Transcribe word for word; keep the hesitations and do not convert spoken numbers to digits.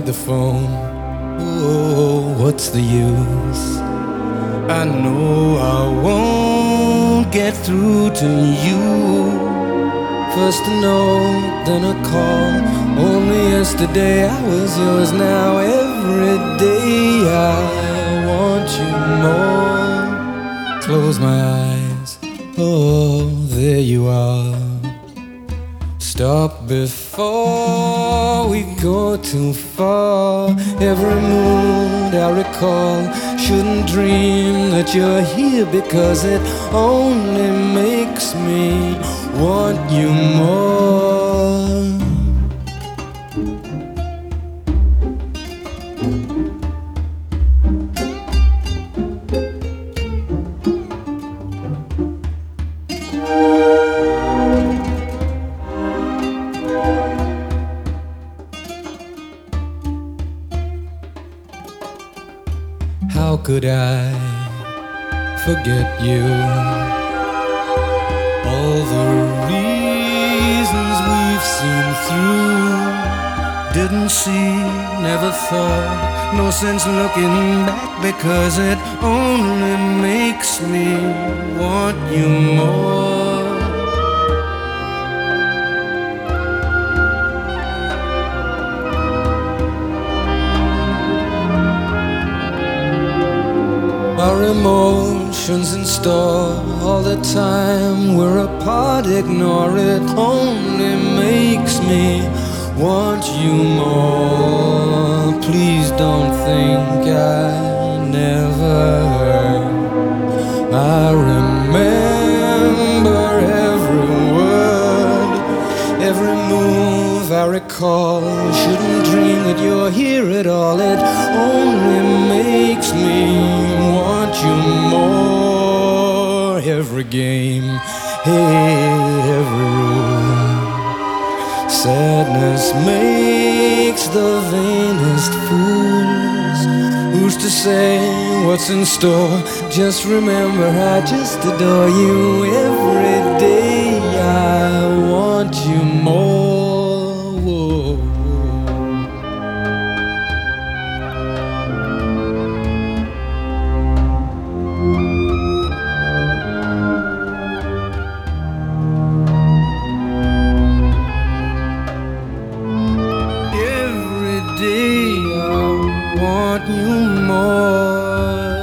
tried the phone. Oh, what's the use? I know I won't get through to you. First a note, then a call. Only yesterday I was yours. Now every day I want you more. Close my eyes, oh, there you are. Stop before we go too far. Every mood I recall, shouldn't dream that you're here, because it only makes me want you more. How could I forget you? All the reasons we've seen through, didn't see, never thought, no sense looking back, because it only makes me want you more. Our emotions in store all the time, we're apart, ignore it, only makes me want you more. Please don't think I never heard. I remember every word, every move I recall. Shouldn't dream that you're here at all. It only makes me want you more. Every game, hey, every rule. Sadness makes the vainest fools. Who's to say what's in store? Just remember I just adore you. Every day I want you more. Whoa. Every day I want you more.